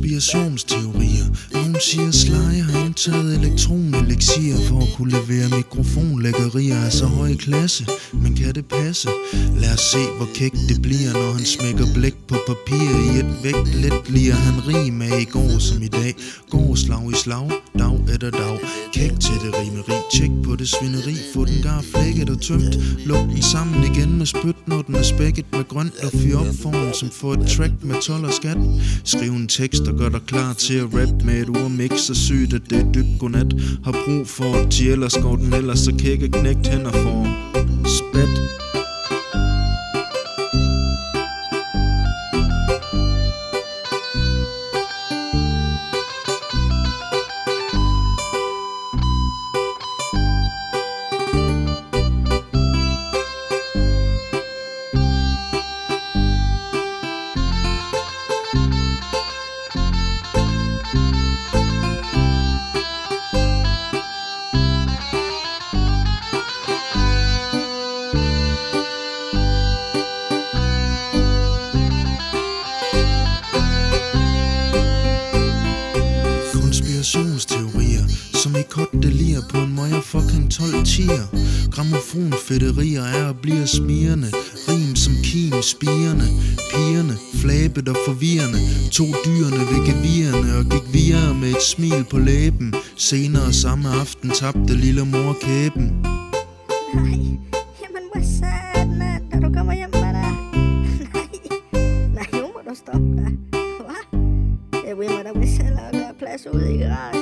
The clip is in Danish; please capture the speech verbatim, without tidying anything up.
Konspirationsteorier. Nogen siger Sly har indtaget elektronelixir for at kunne levere mikrofonlæggerier af så høj klasse. Men kan det passe? Lad os se hvor kægt det bliver, når han smækker blæk på papir i et vægt. Let bliver han rig med i går som i dag. Går slag i slag, dag efter dag. Kægt til det rimeri, tjek på det svineri. Få den gar flækket og tømt. Luk den sammen igen med spyt, når den er spækket med grønt. Og fyr op foran som får et track med told og skat. Skriv en tekst og gør dig klar til at rap med et urmix så sygt at det er dybt godnat. Har brug for at de ellers går den ellers så kække knægt hænder for spæt. Konspirationsteorier, som i kort delir på en møjer fucking tolv tier. Gramofonfætterier er og bliver smirrende. Rim som kim spirende. Pigerne, flabet og forvirrende. To dyrene ved gevirerne og gik videre med et smil på læben. Senere samme aften tabte lille mor kæben. Nej, jamen hvor sad, mand, da du kommer hjem med dig. Nej, nej, nu må du stoppe dig. Hva? Jeg vil med dig selv og gøre plads ude i garagen.